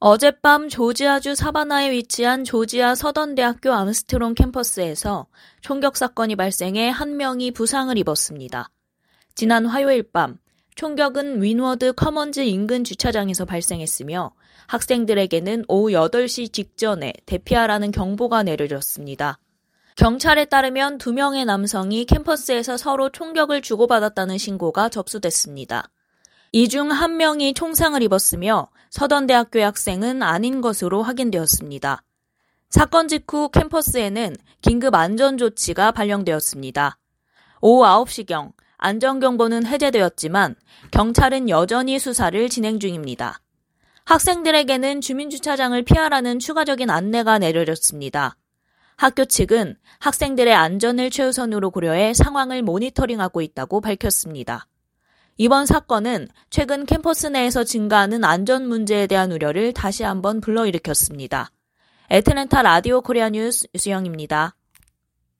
어젯밤 조지아주 사바나에 위치한 조지아 서던대학교 암스트롱 캠퍼스에서 총격 사건이 발생해 한 명이 부상을 입었습니다. 지난 화요일 밤 총격은 윈워드 커먼즈 인근 주차장에서 발생했으며 학생들에게는 오후 8시 직전에 대피하라는 경보가 내려졌습니다. 경찰에 따르면 2명의 남성이 캠퍼스에서 서로 총격을 주고받았다는 신고가 접수됐습니다. 이 중 1명이 총상을 입었으며 서던대학교의 학생은 아닌 것으로 확인되었습니다. 사건 직후 캠퍼스에는 긴급 안전조치가 발령되었습니다. 오후 9시경 안전경보는 해제되었지만 경찰은 여전히 수사를 진행 중입니다. 학생들에게는 주민주차장을 피하라는 추가적인 안내가 내려졌습니다. 학교 측은 학생들의 안전을 최우선으로 고려해 상황을 모니터링하고 있다고 밝혔습니다. 이번 사건은 최근 캠퍼스 내에서 증가하는 안전 문제에 대한 우려를 다시 한번 불러일으켰습니다. 애틀랜타 라디오 코리아 뉴스 유수영입니다.